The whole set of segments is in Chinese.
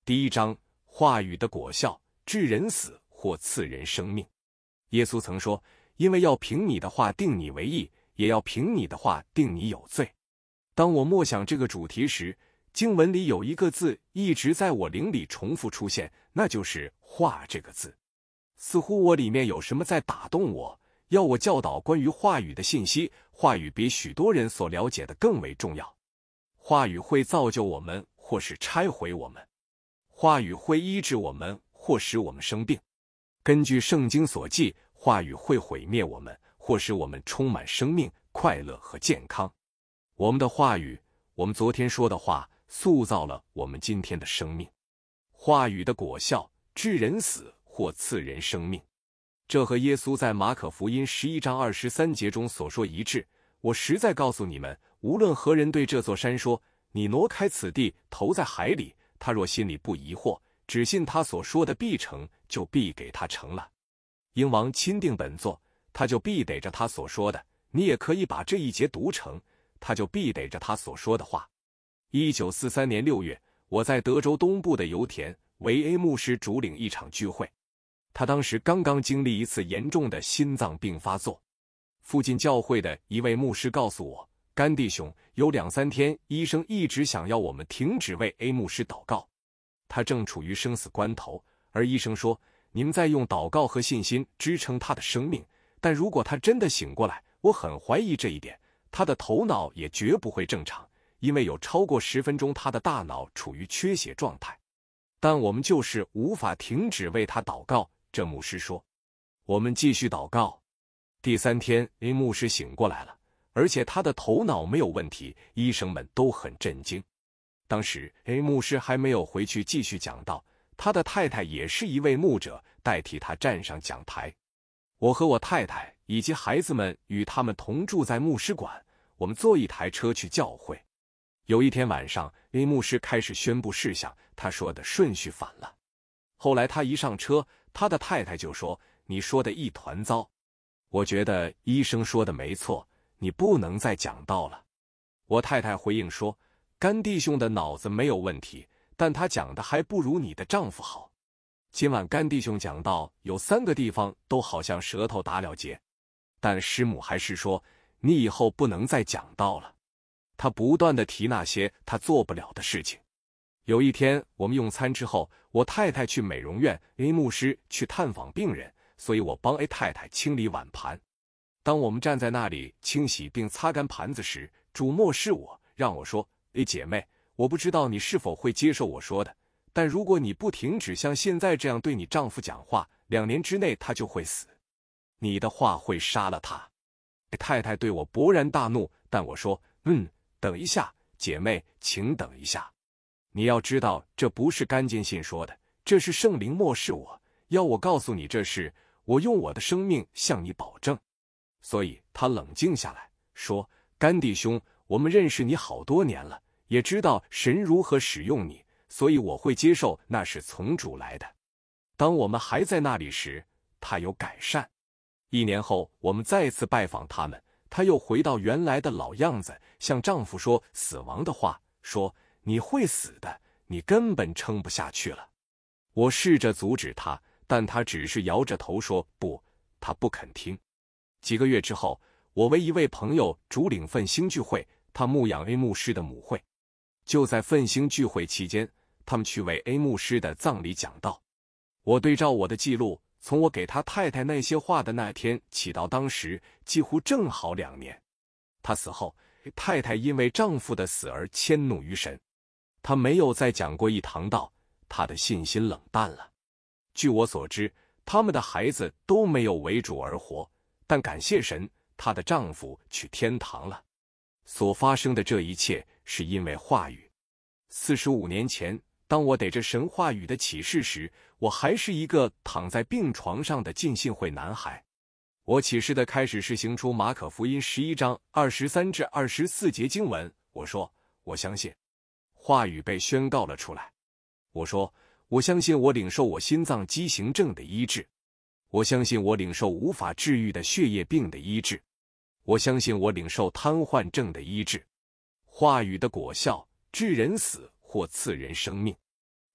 第1章，话语的果效，致人死或赐人生命。耶稣曾说，因为要凭你的话定你为义，也要凭你的话定你有罪。当我默想这个主题时，经文里有一个字一直在我灵里重复出现，那就是话这个字。似乎我里面有什么在打动我，要我教导关于话语的信息。话语比许多人所了解的更为重要。话语会造就我们，或是拆毁我们。话语会医治我们，或使我们生病。根据圣经所记，话语会毁灭我们，或使我们充满生命、快乐和健康。我们的话语，我们昨天说的话，塑造了我们今天的生命。话语的果效，致人死或赐人生命。这和耶稣在马可福音11章23节中所说一致。我实在告诉你们，无论何人对这座山说，你挪开此地，投在海里，他若心里不疑惑，只信他所说的必成，就必给他成了。英王钦定本作，他就必得着他所说的。你也可以把这一节读成，他就必得着他所说的话。1943年6月，我在德州东部的油田为 A 牧师主领一场聚会。他当时刚刚经历一次严重的心脏病发作。附近教会的一位牧师告诉我，甘弟兄，有2-3天，医生一直想要我们停止为 A 牧师祷告。他正处于生死关头，而医生说，你们在用祷告和信心支撑他的生命，但如果他真的醒过来，我很怀疑这一点，他的头脑也绝不会正常，因为有超过10分钟他的大脑处于缺血状态。但我们就是无法停止为他祷告，这牧师说。我们继续祷告。第3天 A 牧师醒过来了，而且他的头脑没有问题，医生们都很震惊。当时 A 牧师还没有回去继续讲道，他的太太也是一位牧者，代替他站上讲台。我和我太太以及孩子们与他们同住在牧师馆，我们坐一台车去教会。有一天晚上 A 牧师开始宣布事项，他说的顺序反了。后来他一上车，他的太太就说，你说的一团糟。我觉得医生说的没错，你不能再讲道了。我太太回应说，甘弟兄的脑子没有问题，但他讲的还不如你的丈夫好。今晚甘弟兄讲道有3个地方都好像舌头打了结，但师母还是说，你以后不能再讲道了。他不断地提那些他做不了的事情。有一天我们用餐之后，我太太去美容院， A 牧师去探访病人，所以我帮 A 太太清理碗盘。当我们站在那里清洗并擦干盘子时，主默示我，让我说，姐妹，我不知道你是否会接受我说的，但如果你不停止像现在这样对你丈夫讲话，2年之内他就会死。你的话会杀了他。太太对我勃然大怒，但我说，等一下，姐妹，请等一下。你要知道，这不是甘坚信说的，这是圣灵默示我，要我告诉你这事，我用我的生命向你保证。所以他冷静下来，说，甘弟兄，我们认识你好多年了，也知道神如何使用你，所以我会接受那是从主来的。当我们还在那里时，他有改善。1年后，我们再次拜访他们，他又回到原来的老样子，向丈夫说死亡的话，说，你会死的，你根本撑不下去了。我试着阻止他，但他只是摇着头说不，他不肯听。几个月之后，我为一位朋友主领奋兴聚会，他牧养 A 牧师的母会。就在奋兴聚会期间，他们去为 A 牧师的葬礼讲道。我对照我的记录，从我给他太太那些话的那天起到当时，几乎正好2年。他死后，太太因为丈夫的死而迁怒于神，他没有再讲过一堂道，他的信心冷淡了。据我所知，他们的孩子都没有为主而活，但感谢神，她的丈夫去天堂了。所发生的这一切是因为话语。45年前，当我得着神话语的启示时，我还是一个躺在病床上的浸信会男孩。我启示的开始是行出马可福音11章23至24节经文。我说，我相信。话语被宣告了出来。我说，我相信我领受我心脏畸形症的医治。我相信我领受无法治愈的血液病的医治。我相信我领受瘫痪症的医治。话语的果效，致人死或赐人生命。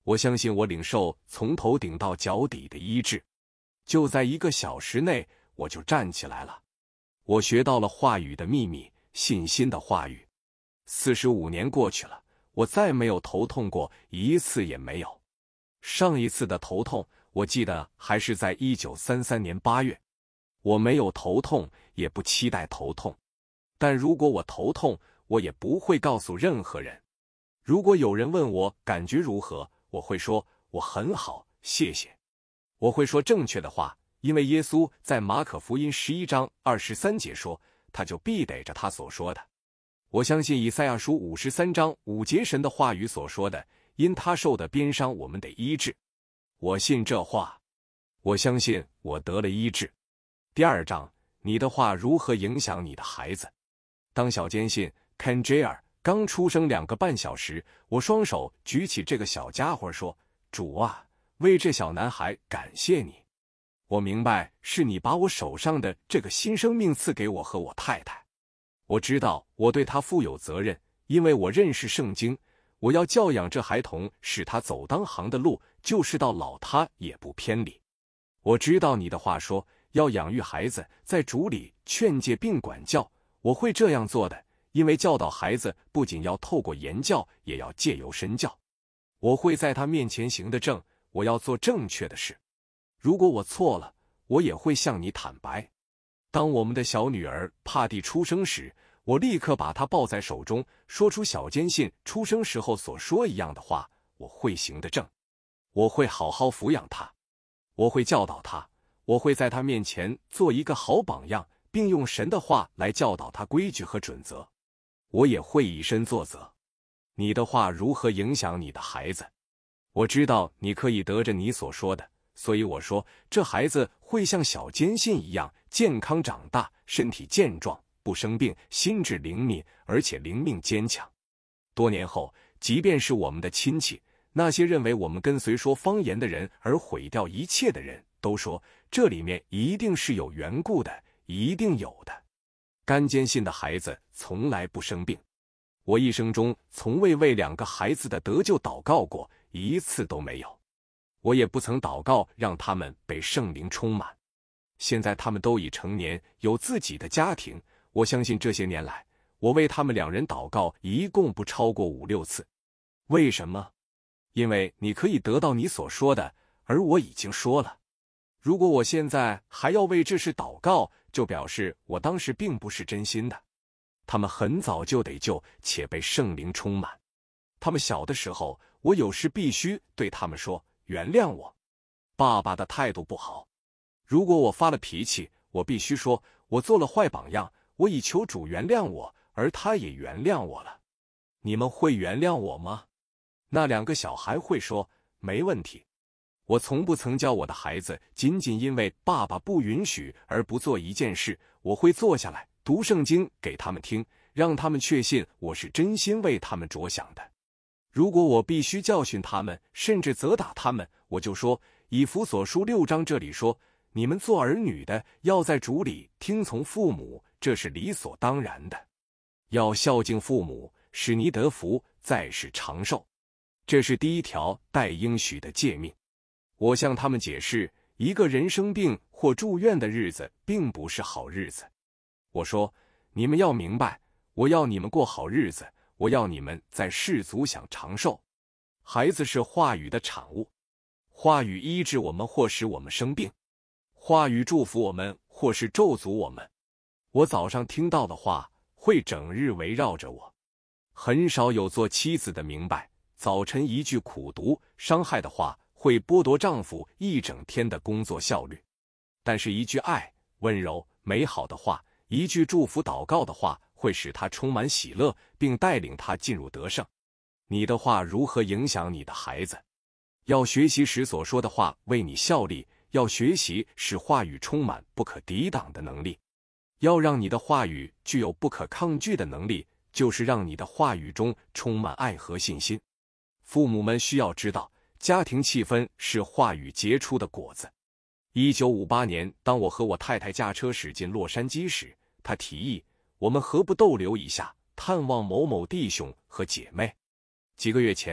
我相信我领受从头顶到脚底的医治，就在1个小时内我就站起来了。我学到了话语的秘密，信心的话语。45年过去了，我再没有头痛过一次也没有。上一次的头痛，我记得还是在1933年8月。我没有头痛，也不期待头痛。但如果我头痛，我也不会告诉任何人。如果有人问我感觉如何，我会说我很好，谢谢。我会说正确的话，因为耶稣在马可福音11章23节说，他就必得着他所说的。我相信以赛亚书53章5节神的话语所说的，因他受的鞭伤，我们得医治。我信这话，我相信我得了医治。第2章，你的话如何影响你的孩子？当小坚信 Ken Jr. 刚出生2个半小时，我双手举起这个小家伙说，主啊，为这小男孩感谢你。我明白是你把我手上的这个新生命赐给我和我太太。我知道我对他负有责任，因为我认识圣经，我要教养这孩童，使他走当行的路，就是到老他也不偏离。我知道你的话说，要养育孩子，在主里劝诫并管教，我会这样做的，因为教导孩子不仅要透过言教，也要借由身教。我会在他面前行得正，我要做正确的事。如果我错了，我也会向你坦白。当我们的小女儿帕蒂出生时，我立刻把她抱在手中，说出小坚信出生时候所说一样的话，我会行得正。我会好好抚养她，我会教导她，我会在她面前做一个好榜样，并用神的话来教导她规矩和准则。我也会以身作则。你的话如何影响你的孩子？我知道你可以得着你所说的，所以我说，这孩子会像小坚信一样健康长大，身体健壮，不生病，心智灵敏，而且灵命坚强。多年后，即便是我们的亲戚，那些认为我们跟随说方言的人而毁掉一切的人，都说这里面一定是有缘故的，一定有的。甘坚信的孩子从来不生病。我一生中从未为2个孩子的得救祷告过，一次都没有。我也不曾祷告让他们被圣灵充满。现在他们都已成年，有自己的家庭。我相信这些年来，我为他们2人祷告一共不超过5、6次。为什么？因为你可以得到你所说的，而我已经说了。如果我现在还要为这事祷告，就表示我当时并不是真心的。他们很早就得救，且被圣灵充满。他们小的时候，我有时必须对他们说，原谅我。爸爸的态度不好。如果我发了脾气，我必须说，我做了坏榜样，我已求主原谅我，而他也原谅我了。你们会原谅我吗？那2个小孩会说，没问题。我从不曾教我的孩子仅仅因为爸爸不允许而不做一件事，我会坐下来读圣经给他们听，让他们确信我是真心为他们着想的。如果我必须教训他们，甚至责打他们，我就说，以弗所书6章这里说，你们做儿女的要在主里听从父母，这是理所当然的。要孝敬父母，使你得福，在世长寿。这是第1条带应许的诫命。我向他们解释，一个人生病或住院的日子并不是好日子。我说，你们要明白，我要你们过好日子，我要你们在世俗享长寿。孩子是话语的产物，话语医治我们或使我们生病，话语祝福我们或是咒诅我们。我早上听到的话会整日围绕着我。很少有做妻子的明白，早晨一句苦毒伤害的话会剥夺丈夫一整天的工作效率，但是一句爱、温柔、美好的话，一句祝福祷告的话，会使他充满喜乐，并带领他进入得胜。你的话如何影响你的孩子？要学习使所说的话为你效力，要学习使话语充满不可抵挡的能力。要让你的话语具有不可抗拒的能力，就是让你的话语中充满爱和信心。父母们需要知道，家庭气氛是话语结出的果子。1958年，当我和我太太驾车驶进洛杉矶时，她提议，我们何不逗留一下，探望某某弟兄和姐妹。几个月前，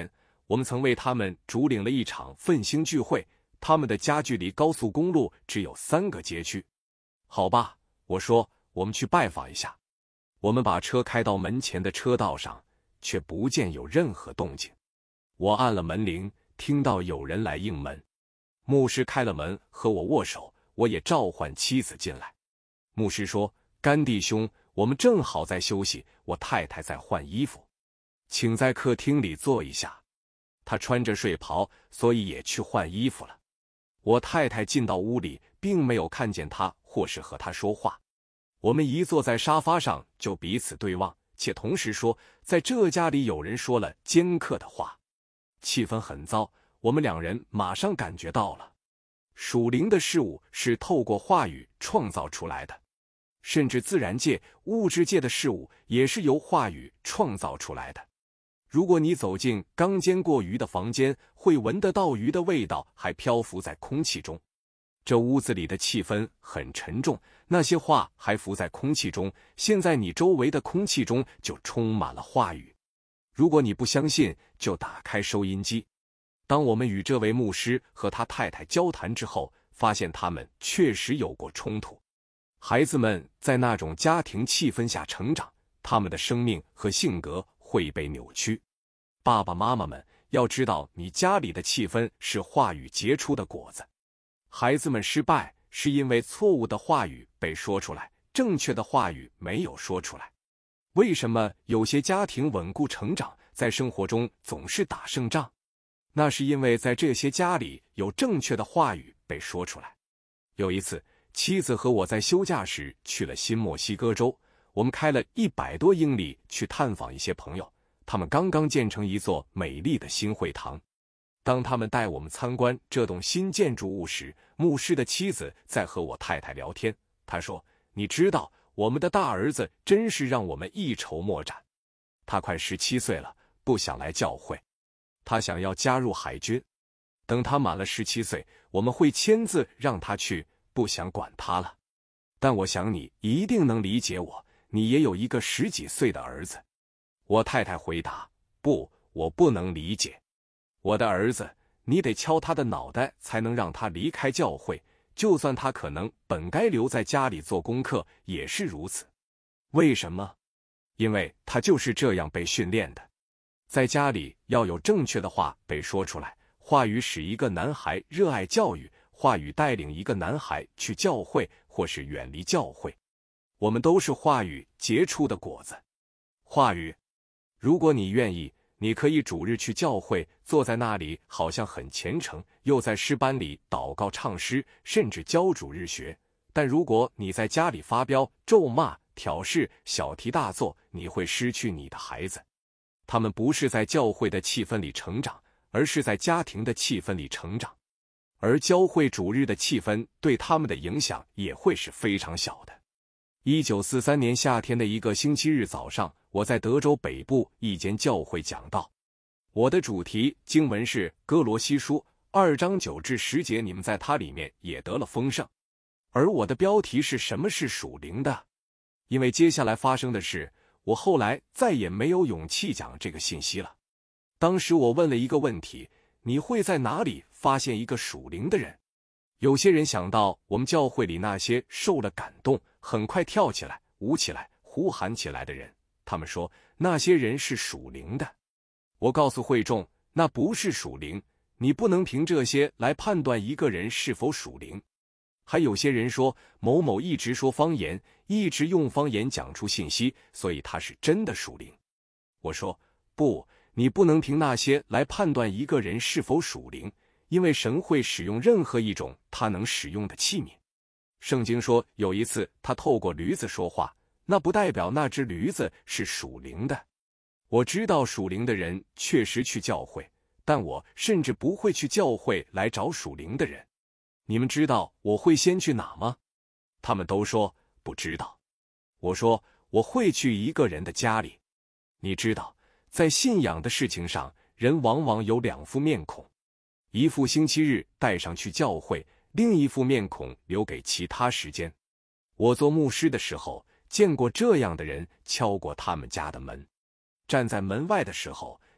我们曾为他们主领了一场奋兴聚会，他们的家距离高速公路只有3个街区。好吧，我说，我们去拜访一下。我们把车开到门前的车道上，却不见有任何动静。我按了门铃，听到有人来应门。牧师开了门和我握手，我也召唤妻子进来。牧师说：“甘弟兄，我们正好在休息，我太太在换衣服，请在客厅里坐一下。”她穿着睡袍，所以也去换衣服了。我太太进到屋里，并没有看见她或是和她说话。我们一坐在沙发上，就彼此对望，且同时说，在这家里有人说了尖刻的话，气氛很糟。我们2人马上感觉到了，属灵的事物是透过话语创造出来的，甚至自然界、物质界的事物也是由话语创造出来的。如果你走进刚煎过鱼的房间，会闻得到鱼的味道还漂浮在空气中。这屋子里的气氛很沉重，那些话还浮在空气中，现在你周围的空气中就充满了话语。如果你不相信，就打开收音机。当我们与这位牧师和他太太交谈之后，发现他们确实有过冲突。孩子们在那种家庭气氛下成长，他们的生命和性格会被扭曲。爸爸妈妈们要知道，你家里的气氛是话语结出的果子。孩子们失败是因为错误的话语被说出来，正确的话语没有说出来。为什么有些家庭稳固成长，在生活中总是打胜仗？那是因为在这些家里有正确的话语被说出来。有一次，妻子和我在休假时去了新墨西哥州，我们开了100多英里去探访一些朋友，他们刚刚建成一座美丽的新会堂。当他们带我们参观这栋新建筑物时，牧师的妻子在和我太太聊天。她说：“你知道，我们的大儿子真是让我们一筹莫展。他快17岁了，不想来教会。他想要加入海军，等他满了17岁，我们会签字让他去，不想管他了。但我想你一定能理解我，你也有一个10几岁的儿子。”我太太回答：“不，我不能理解。我的儿子，你得敲他的脑袋才能让他离开教会，就算他可能本该留在家里做功课，也是如此。为什么？因为他就是这样被训练的。在家里要有正确的话被说出来，话语使一个男孩热爱教育，话语带领一个男孩去教会或是远离教会。我们都是话语结出的果子。话语，如果你愿意，你可以主日去教会，坐在那里好像很虔诚，又在诗班里祷告唱诗，甚至教主日学。但如果你在家里发飙、咒骂、挑事、小题大做，你会失去你的孩子。他们不是在教会的气氛里成长，而是在家庭的气氛里成长。而教会主日的气氛对他们的影响也会是非常小的。1943年夏天的一个星期日早上，我在德州北部一间教会讲道。我的主题经文是哥罗西书2章9至10节，你们在它里面也得了丰盛。而我的标题是什么是属灵的？因为接下来发生的事，我后来再也没有勇气讲这个信息了。当时我问了一个问题：你会在哪里发现一个属灵的人？有些人想到我们教会里那些受了感动，很快跳起来、舞起来、呼喊起来的人，他们说那些人是属灵的。我告诉会众，那不是属灵，你不能凭这些来判断一个人是否属灵。还有些人说某某一直说方言，一直用方言讲出信息，所以他是真的属灵。我说不，你不能凭那些来判断一个人是否属灵，因为神会使用任何一种他能使用的器皿。圣经说有一次他透过驴子说话，那不代表那只驴子是属灵的。我知道属灵的人确实去教会，但我甚至不会去教会来找属灵的人。你们知道我会先去哪吗？他们都说不知道。我说我会去一个人的家里。你知道，在信仰的事情上，人往往有2副面孔，一副星期日带上去教会，另一副面孔留给其他时间。我做牧师的时候，见过这样的人敲过他们家的门。站在门外的时候，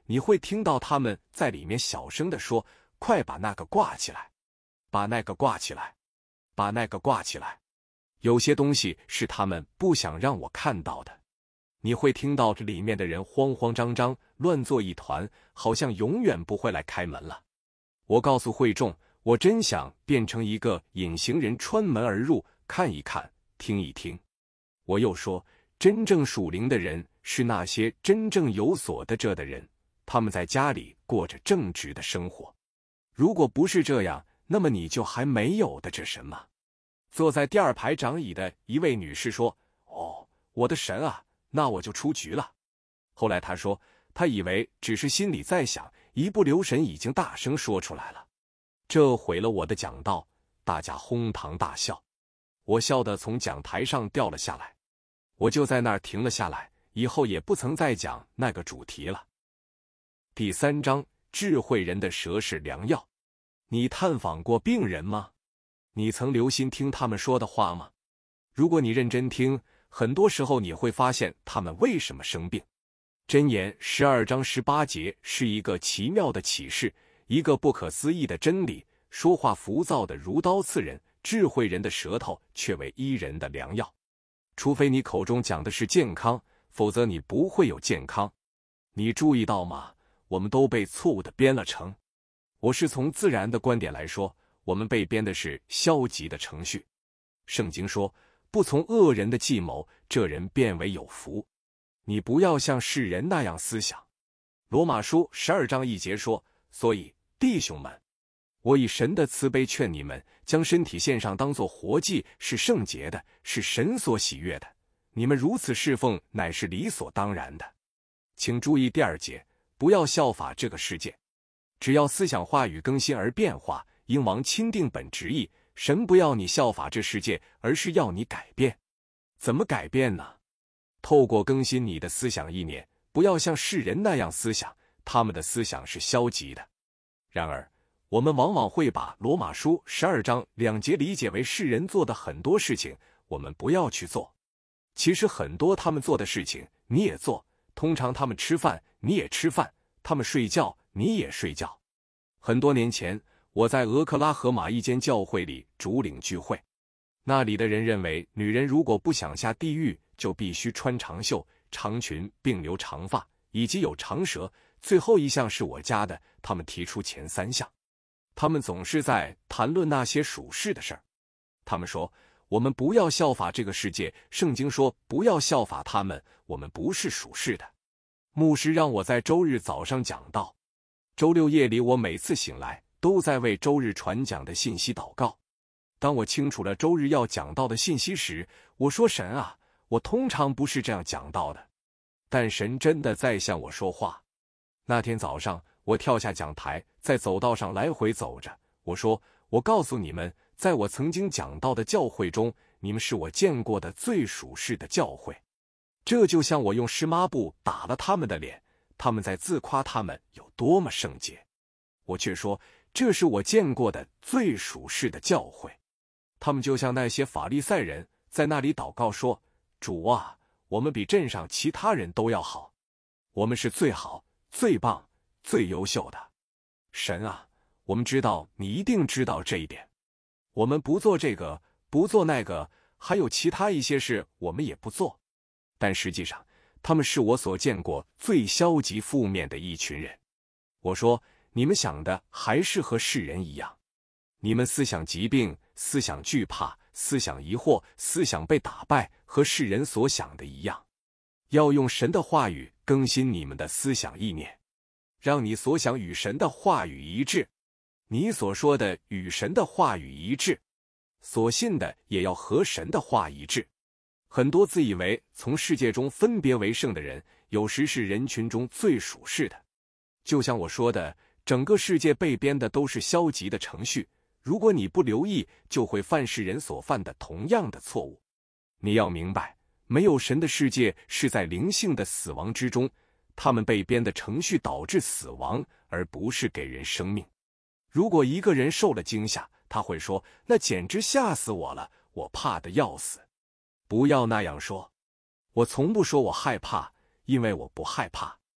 你会听到他们在里面小声地说：“快把那个挂起来，把那个挂起来，把那个挂起来。”有些东西是他们不想让我看到的。你会听到这里面的人慌慌张张，乱作一团，好像永远不会来开门了。我告诉会众，我真想变成一个隐形人，穿门而入，看一看，听一听。我又说，真正属灵的人是那些真正有所得着的人，他们在家里过着正直的生活。如果不是这样，那么你就还没有的这什么。坐在第二排长椅的一位女士说：“哦，我的神啊，那我就出局了。”后来她说，她以为只是心里在想，一不留神已经大声说出来了。这毁了我的讲道，大家哄堂大笑，我笑得从讲台上掉了下来。我就在那儿停了下来，以后也不曾再讲那个主题了。第3章，智慧人的舌是良药。你探访过病人吗？你曾留心听他们说的话吗？如果你认真听，很多时候你会发现他们为什么生病。箴言12章18节是一个奇妙的启示，一个不可思议的真理。说话浮躁的如刀刺人，智慧人的舌头却为医人的良药。除非你口中讲的是健康，否则你不会有健康。你注意到吗？我们都被错误的编了程。我是从自然的观点来说，我们被编的是消极的程序。圣经说，不从恶人的计谋，这人变为有福。你不要像世人那样思想。罗马书12章1节说，所以弟兄们，我以神的慈悲劝你们，将身体献上，当作活祭，是圣洁的，是神所喜悦的。你们如此侍奉，乃是理所当然的。请注意第2节，不要效法这个世界。只要思想话语更新而变化，应王钦定本旨意。神不要你效法这世界，而是要你改变。怎么改变呢？透过更新你的思想意念，不要像世人那样思想，他们的思想是消极的。然而，我们往往会把罗马书12章2节理解为世人做的很多事情，我们不要去做。其实很多他们做的事情，你也做。通常他们吃饭，你也吃饭；他们睡觉，你也睡觉。很多年前，我在俄克拉荷马一间教会里主领聚会，那里的人认为，女人如果不想下地狱，就必须穿长袖、长裙，并留长发，以及有长舌。最后一项是我加的，他们提出前3项。他们总是在谈论那些属世的事儿。他们说，我们不要效法这个世界，圣经说不要效法他们，我们不是属世的。牧师让我在周日早上讲道，周六夜里我每次醒来都在为周日传讲的信息祷告。当我清楚了周日要讲到的信息时，我说，神啊，我通常不是这样讲到的，但神真的在向我说话。那天早上我跳下讲台，在走道上来回走着，我说，我告诉你们，在我曾经讲到的教会中，你们是我见过的最属世的教会。这就像我用湿抹布打了他们的脸，他们在自夸他们有多么圣洁。我却说，这是我见过的最属世的教会。他们就像那些法利赛人，在那里祷告说，主啊，我们比镇上其他人都要好，我们是最好、最棒、最优秀的。神啊，我们知道你一定知道这一点。我们不做这个，不做那个，还有其他一些事我们也不做。但实际上，他们是我所见过最消极负面的一群人。我说，你们想的还是和世人一样。你们思想疾病，思想惧怕，思想疑惑，思想被打败，和世人所想的一样。要用神的话语更新你们的思想意念，让你所想与神的话语一致，你所说的与神的话语一致，所信的也要和神的话一致。很多自以为从世界中分别为圣的人，有时是人群中最属世的。就像我说的，整个世界被编的都是消极的程序，如果你不留意，就会犯世人所犯的同样的错误。你要明白，没有神的世界是在灵性的死亡之中，他们被编的程序导致死亡，而不是给人生命。如果一个人受了惊吓，他会说，那简直吓死我了，我怕得要死。不要那样说。我从不说我害怕，因为我不害怕。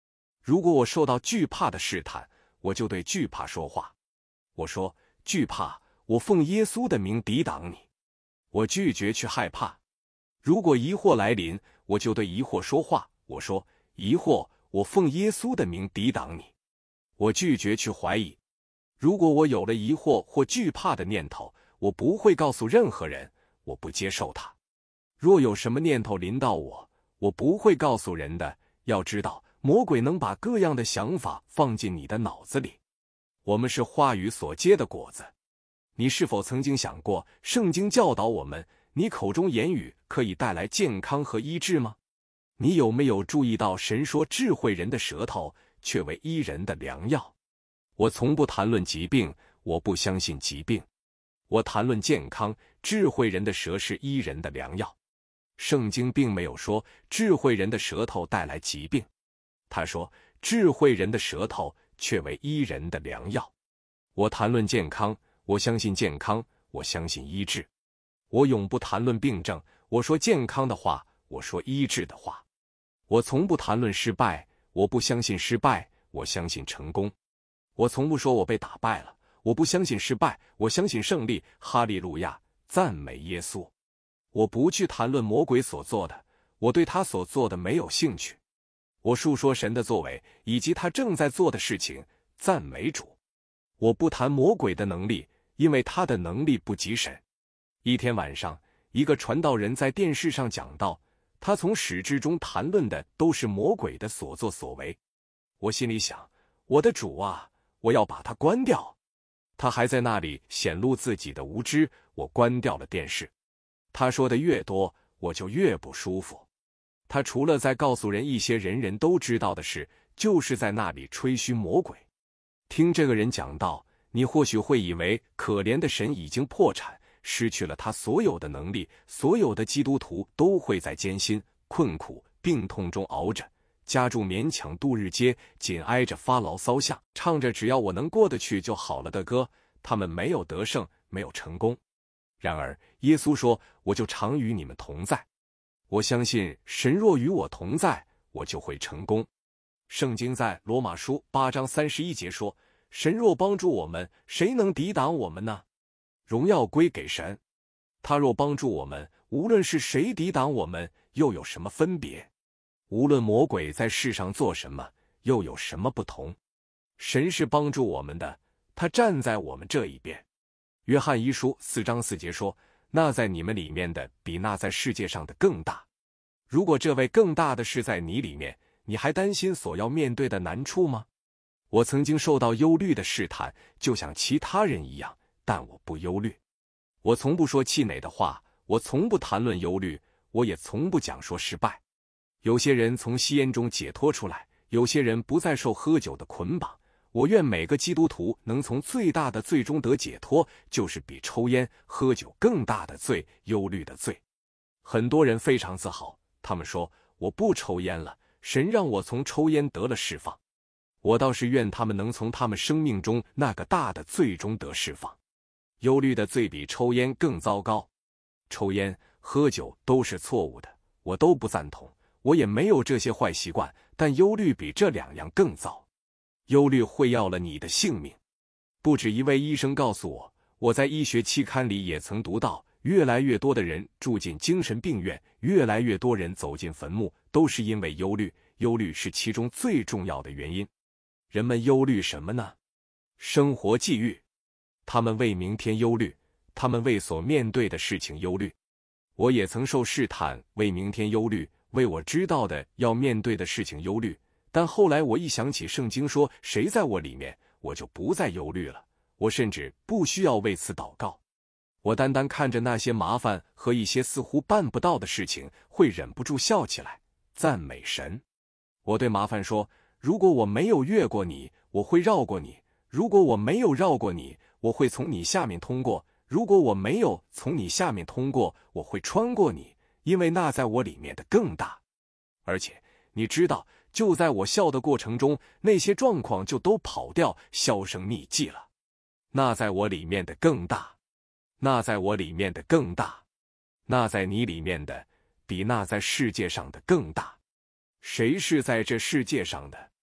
如果我受到惧怕的试探，我就对惧怕说话。我说：惧怕，我奉耶稣的名抵挡你。我拒绝去害怕。如果疑惑来临，我就对疑惑说话。我说：疑惑，我奉耶稣的名抵挡你。我拒绝去怀疑。如果我有了疑惑或惧怕的念头，我不会告诉任何人，我不接受它。若有什么念头临到我，我不会告诉人的。要知道，魔鬼能把各样的想法放进你的脑子里。我们是话语所结的果子。你是否曾经想过，圣经教导我们，你口中言语可以带来健康和医治吗？你有没有注意到，神说智慧人的舌头却为医人的良药？我从不谈论疾病，我不相信疾病。我谈论健康，智慧人的舌是医人的良药。圣经并没有说智慧人的舌头带来疾病，他说智慧人的舌头却为医人的良药。我谈论健康，我相信健康，我相信医治。我永不谈论病症，我说健康的话，我说医治的话。我从不谈论失败，我不相信失败，我相信成功。我从不说我被打败了，我不相信失败，我相信胜利。哈利路亚，赞美耶稣。我不去谈论魔鬼所做的，我对他所做的没有兴趣。我述说神的作为以及他正在做的事情，赞美主。我不谈魔鬼的能力，因为他的能力不及神。一天晚上，一个传道人在电视上讲道，他从始至终谈论的都是魔鬼的所作所为。我心里想，我的主啊，我要把它关掉。他还在那里显露自己的无知，我关掉了电视。他说的越多，我就越不舒服。他除了在告诉人一些人人都知道的事，就是在那里吹嘘魔鬼。听这个人讲道，你或许会以为可怜的神已经破产，失去了他所有的能力，所有的基督徒都会在艰辛、困苦、病痛中熬着，家住勉强度日街，紧挨着发牢骚巷，唱着只要我能过得去就好了的歌。他们没有得胜，没有成功。然而耶稣说，我就常与你们同在。我相信神若与我同在，我就会成功。圣经在罗马书8章31节说，神若帮助我们，谁能抵挡我们呢？荣耀归给神。他若帮助我们，无论是谁抵挡我们，又有什么分别？无论魔鬼在世上做什么，又有什么不同？神是帮助我们的，他站在我们这一边。约翰一书4章4节说，那在你们里面的比那在世界上的更大。如果这位更大的是在你里面，你还担心所要面对的难处吗？我曾经受到忧虑的试探，就像其他人一样，但我不忧虑。我从不说气馁的话，我从不谈论忧虑，我也从不讲说失败。有些人从吸烟中解脱出来，有些人不再受喝酒的捆绑。我愿每个基督徒能从最大的罪中得解脱，就是比抽烟、喝酒更大的罪，忧虑的罪。很多人非常自豪，他们说，我不抽烟了，神让我从抽烟得了释放。我倒是愿他们能从他们生命中那个大的罪中得释放。忧虑的罪比抽烟更糟糕。抽烟、喝酒都是错误的，我都不赞同，我也没有这些坏习惯，但忧虑比这两样更糟。忧虑会要了你的性命。不止一位医生告诉我，我在医学期刊里也曾读到，越来越多的人住进精神病院，越来越多人走进坟墓，都是因为忧虑。忧虑是其中最重要的原因。人们忧虑什么呢？生活际遇。他们为明天忧虑，他们为所面对的事情忧虑。我也曾受试探，为明天忧虑，为我知道的要面对的事情忧虑。但后来我一想起圣经说谁在我里面，我就不再忧虑了。我甚至不需要为此祷告。我单单看着那些麻烦和一些似乎办不到的事情，会忍不住笑起来，赞美神。我对麻烦说，如果我没有越过你，我会绕过你；如果我没有绕过你，我会从你下面通过；如果我没有从你下面通过，我会穿过你，因为那在我里面的更大。而且你知道，就在我笑的过程中，那些状况就都跑掉，销声匿迹了。那在我里面的更大，那在我里面的更大，那在你里面的比那在世界上的更大。谁是在这世界上的？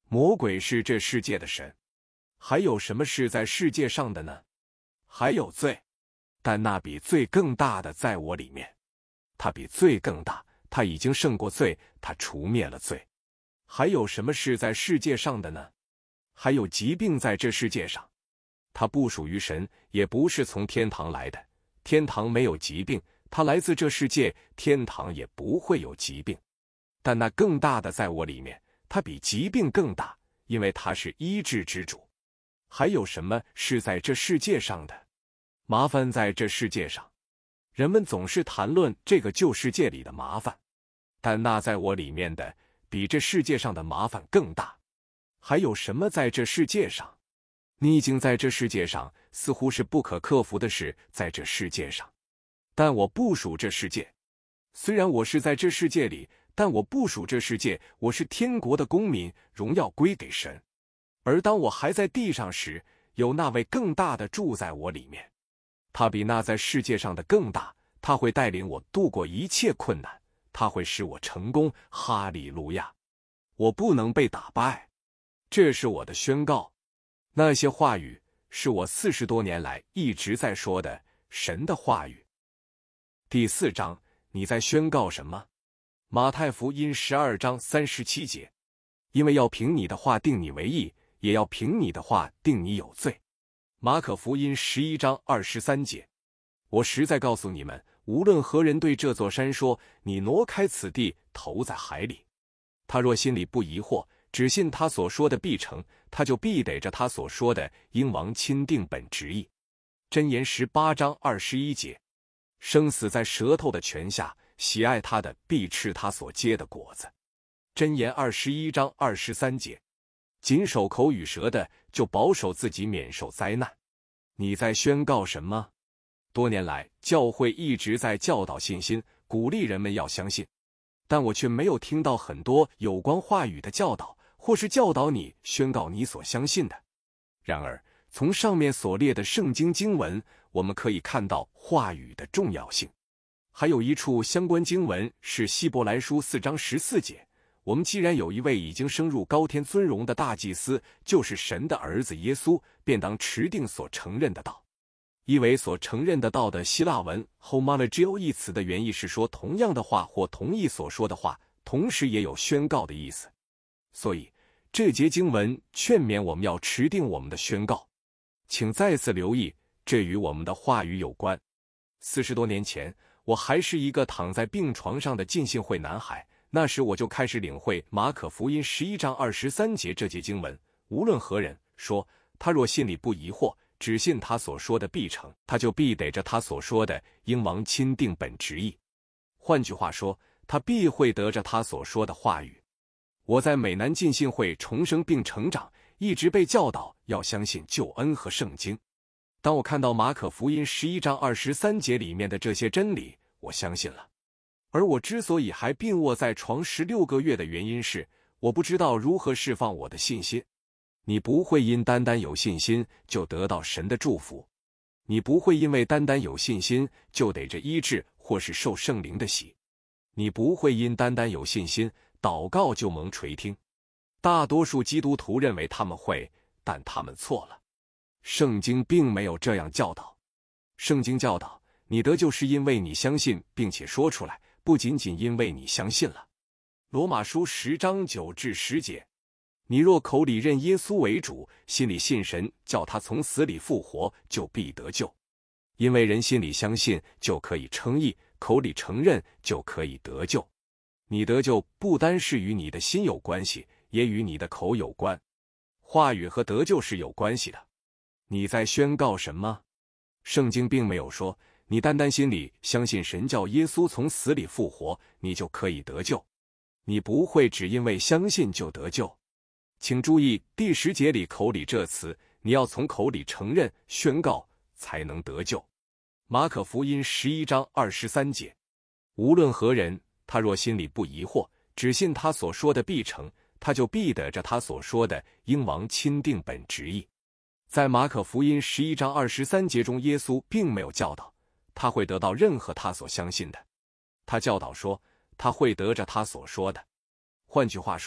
魔鬼是这世界的神。还有什么是在世界上的呢？还有罪，但那比罪更大的在我里面。他比罪更大，他已经胜过罪，他除灭了罪。还有什么是在世界上的呢？还有疾病在这世界上。它不属于神，也不是从天堂来的。天堂没有疾病，它来自这世界，天堂也不会有疾病。但那更大的在我里面，它比疾病更大，因为它是医治之主。还有什么是在这世界上的？麻烦在这世界上。人们总是谈论这个旧世界里的麻烦，但那在我里面的比这世界上的麻烦更大。还有什么在这世界上？逆境在这世界上似乎是不可克服的事，在这世界上。但我不属这世界。虽然我是在这世界里，但我不属这世界，我是天国的公民，荣耀归给神。而当我还在地上时，有那位更大的住在我里面。他比那在世界上的更大，他会带领我度过一切困难，他会使我成功。哈利路亚！我不能被打败，这是我的宣告。那些话语是我40多年来一直在说的神的话语。第4章，你在宣告什么？马太福音12章37节，因为要凭你的话定你为义，也要凭你的话定你有罪。马可福音11章23节，我实在告诉你们，无论何人对这座山说，你挪开此地，投在海里，他若心里不疑惑，只信他所说的必成，他就必得着他所说的，应王钦定本旨意。箴言18章21节，生死在舌头的权下，喜爱他的必吃他所结的果子。箴言21章23节，谨守口与舌的，就保守自己免受灾难。你在宣告什么？多年来，教会一直在教导信心，鼓励人们要相信，但我却没有听到很多有关话语的教导，或是教导你宣告你所相信的。然而，从上面所列的圣经经文，我们可以看到话语的重要性。还有一处相关经文是希伯来书4章14节，我们既然有一位已经升入高天尊荣的大祭司，就是神的儿子耶稣，便当持定所承认的道。因为所承认的道的希腊文 homologio 一词的原意是说同样的话或同意所说的话，同时也有宣告的意思。所以这节经文劝勉我们要持定我们的宣告。请再次留意，这与我们的话语有关。40多年前，我还是一个躺在病床上的浸信会男孩，那时我就开始领会马可福音11章23节这节经文，无论何人说，他若心里不疑惑，只信他所说的必成，他就必得着他所说的，应王钦定本旨意。换句话说，他必会得着他所说的话语。我在美南浸信会重生并成长，一直被教导要相信救恩和圣经。当我看到马可福音11章23节里面的这些真理，我相信了。而我之所以还病卧在床16个月的原因是，我不知道如何释放我的信心。你不会因单单有信心就得到神的祝福，你不会因为单单有信心就得着医治或是受圣灵的洗，你不会因单单有信心祷告就蒙垂听。大多数基督徒认为他们会，但他们错了。圣经并没有这样教导。圣经教导，你得救是因为你相信并且说出来，不仅仅因为你相信了。罗马书10章9至10节，你若口里认耶稣为主，心里信神，叫他从死里复活，就必得救。因为人心里相信，就可以称义，口里承认，就可以得救。你得救不单是与你的心有关系，也与你的口有关。话语和得救是有关系的。你在宣告什么？圣经并没有说，你单单心里相信神叫耶稣从死里复活，你就可以得救。你不会只因为相信就得救。请注意第10节里口里这词，你要从口里承认宣告才能得救。马可福音11章23节，无论何人，他若心里不疑惑，只信他所说的必成，他就必得着他所说的，应王钦定本旨意。在马可福音11章23节中，耶稣并没有教导他会得到任何他所相信的，他教导说他会得着他所说的。换句话说，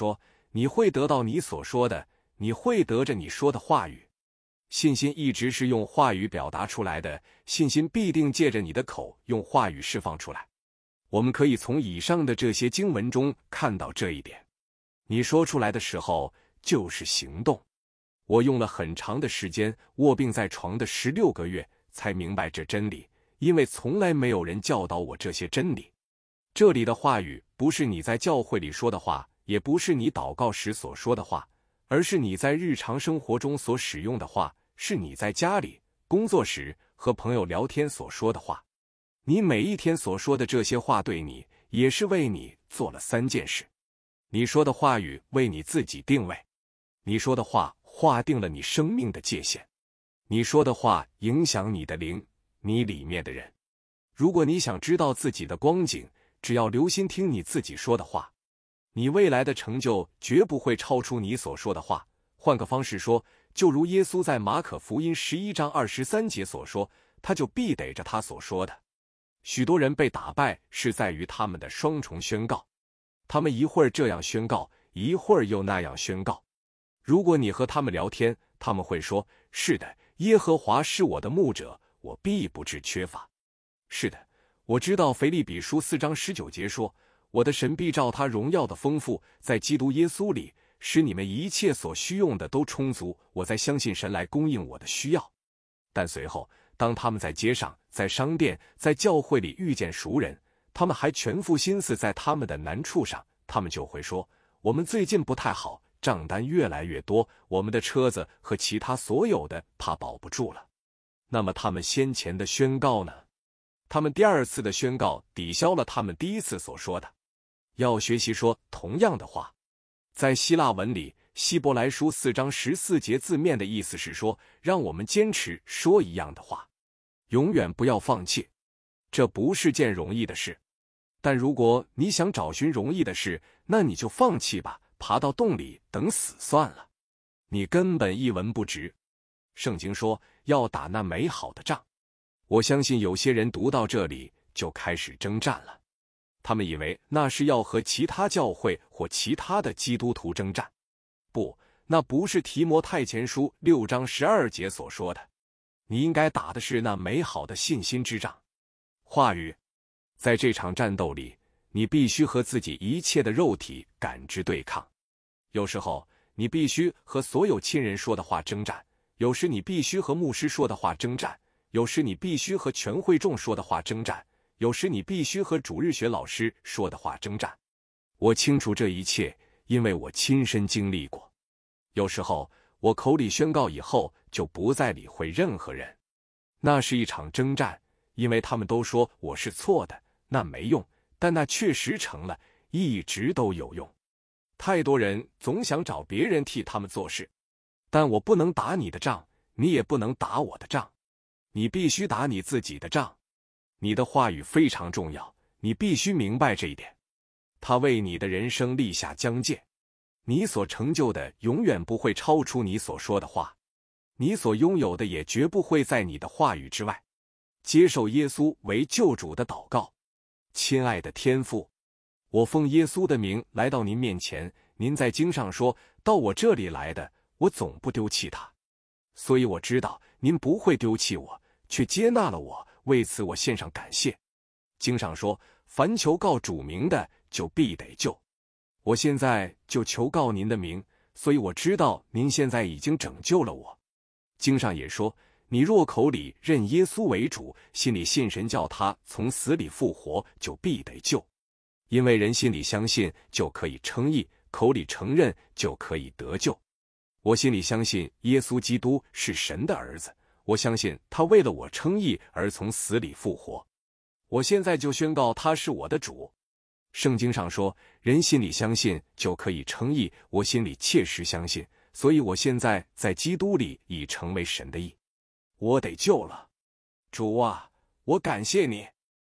你会得到你所说的，你会得着你说的话语。信心一直是用话语表达出来的，信心必定借着你的口用话语释放出来。我们可以从以上的这些经文中看到这一点。你说出来的时候就是行动。我用了很长的时间，卧病在床的16个月，才明白这真理，因为从来没有人教导我这些真理。这里的话语不是你在教会里说的话，也不是你祷告时所说的话，而是你在日常生活中所使用的话，是你在家里、工作时和朋友聊天所说的话。你每一天所说的这些话对你，也是为你做了3件事。你说的话语为你自己定位，你说的话划定了你生命的界限，你说的话影响你的灵，你里面的人。如果你想知道自己的光景，只要留心听你自己说的话，你未来的成就绝不会超出你所说的话。换个方式说，就如耶稣在马可福音11章23节所说，他就必得着他所说的。许多人被打败是在于他们的双重宣告，他们一会儿这样宣告，一会儿又那样宣告。如果你和他们聊天，他们会说，是的，耶和华是我的牧者，我必不致缺乏。是的，我知道腓立比书4章19节说，我的神必照他荣耀的丰富，在基督耶稣里，使你们一切所需用的都充足。我在相信神来供应我的需要。但随后，当他们在街上、在商店、在教会里遇见熟人，他们还全副心思在他们的难处上，他们就会说，我们最近不太好，账单越来越多，我们的车子和其他所有的怕保不住了。那么他们先前的宣告呢？他们第2次的宣告抵消了他们第1次所说的。要学习说同样的话。在希腊文里，希伯来书4章14节字面的意思是说，让我们坚持说一样的话，永远不要放弃。这不是件容易的事，但如果你想找寻容易的事，那你就放弃吧，爬到洞里等死算了。你根本一文不值。圣经说要打那美好的仗。我相信有些人读到这里就开始征战了，他们以为那是要和其他教会或其他的基督徒征战。不，那不是提摩太前书6章12节所说的。你应该打的是那美好的信心之仗。话语，在这场战斗里，你必须和自己一切的肉体感知对抗。有时候，你必须和所有亲人说的话征战；有时你必须和牧师说的话征战；有时你必须和全会众说的话征战；有时你必须和主日学老师说的话征战。我清楚这一切，因为我亲身经历过。有时候，我口里宣告以后，就不再理会任何人。那是一场征战，因为他们都说我是错的，那没用，但那确实成了，一直都有用。太多人总想找别人替他们做事，但我不能打你的仗，你也不能打我的仗。你必须打你自己的仗。你的话语非常重要，你必须明白这一点。它为你的人生立下疆界。你所成就的永远不会超出你所说的话，你所拥有的也绝不会在你的话语之外。接受耶稣为救主的祷告。亲爱的天父，我奉耶稣的名来到您面前，您在经上说，到我这里来的，我总不丢弃他。所以我知道您不会丢弃我，却接纳了我，为此我献上感谢。经上说，凡求告主名的，就必得救。我现在就求告您的名，所以我知道您现在已经拯救了我。经上也说，你若口里认耶稣为主，心里信神叫他从死里复活，就必得救。因为人心里相信就可以称义，口里承认就可以得救。我心里相信耶稣基督是神的儿子，我相信他为了我称义而从死里复活。我现在就宣告他是我的主。圣经上说，人心里相信就可以称义，我心里切实相信，所以我现在在基督里已成为神的义。我得救了。主啊，我感谢你。